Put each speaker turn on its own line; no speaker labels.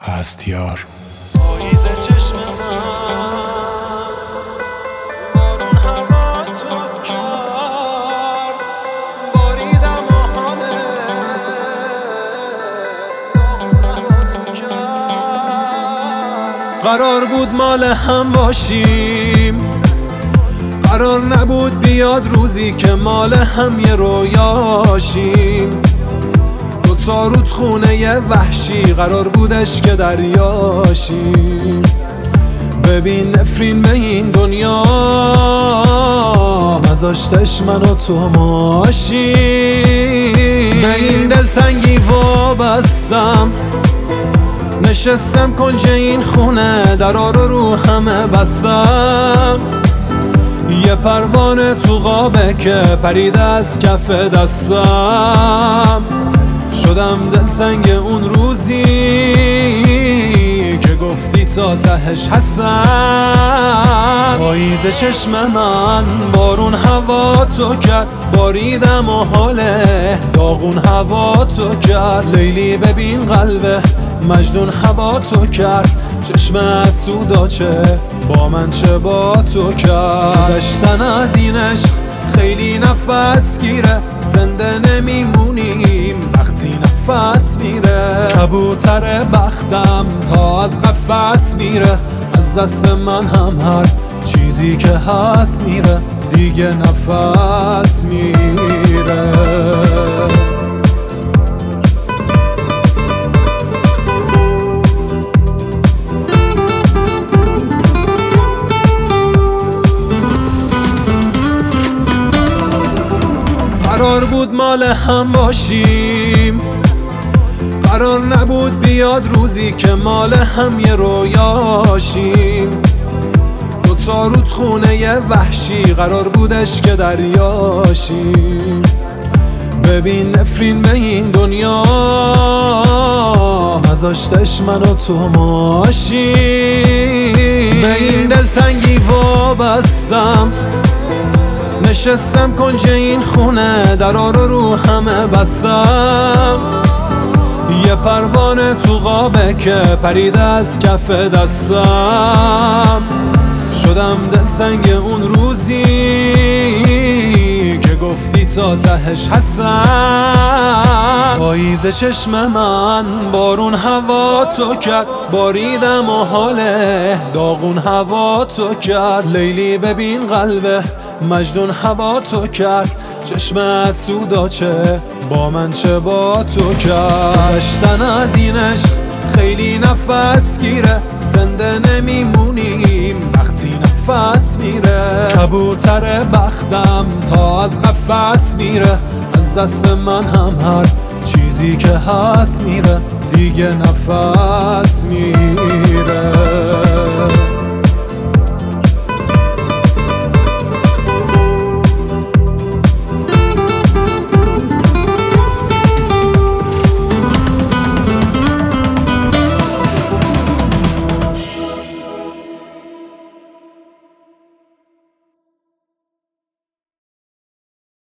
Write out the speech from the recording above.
هست یار.
پاییز چشم من بارون هوا تو کرد، باریدم و حاله داغون هوا تو کرد. قرار بود مال هم باشیم، قرار نبود بیاد روزی که مال هم یه رویاشیم. تا رود خونه یه وحشی قرار بودش که دریاشیم. ببین نفرین به این دنیا نذاشتش من و تو ماشیم. به این دلتنگی وابستم، نشستم کنج این خونه درا رو همه بستم. یه پروانه تو قابه که پریده از کف دستم. شدم دلتنگ اون روزی که گفتی تا تهش هستم. پاییز چشم من بارون هوا تو کرد، باریدم و حاله داغون هوا تو کرد. لیلی ببین قلبه مجنون هوا تو کرد. چشم از سوداچه با من چه با تو کرد. گذشتن از این عشق خیلی نفس گیره، زنده نمیمونیم وقتی نفس میره. کبوتر بختم تا از قفس میره، از دست من هم هر چیزی که هست میره، دیگه نفس میره. قرار بود مال هم باشیم، قرار نبود بیاد روزی که مال هم یه رویاشیم. تا رود خونه یه وحشی قرار بودش که دریاشیم. ببین نفرین به این دنیا نذاشتش من و تو ماشیم. به این دلتنگی وابستم، نشستم کنج این خونه درا رو همه بستم. یه پروانه تو قابه که پریده از کف دستم. شدم دلتنگ اون روزی که گفتی تا تهش هستم. پاییز چشم من بارون هوا تو کرد، باریدم و حاله داغون هوا تو کرد. لیلی ببین قلبه مجنون هوا تو کرد. چشم از سوداچه با من چه با تو کرد. گذشتن از این عشق خیلی نفس گیره، زنده نمیمونیم وقتی نفس میره. کبوتر بختم تا از قفس میره، از دست من هم هر چیزی که هست میره، دیگه نفس میره.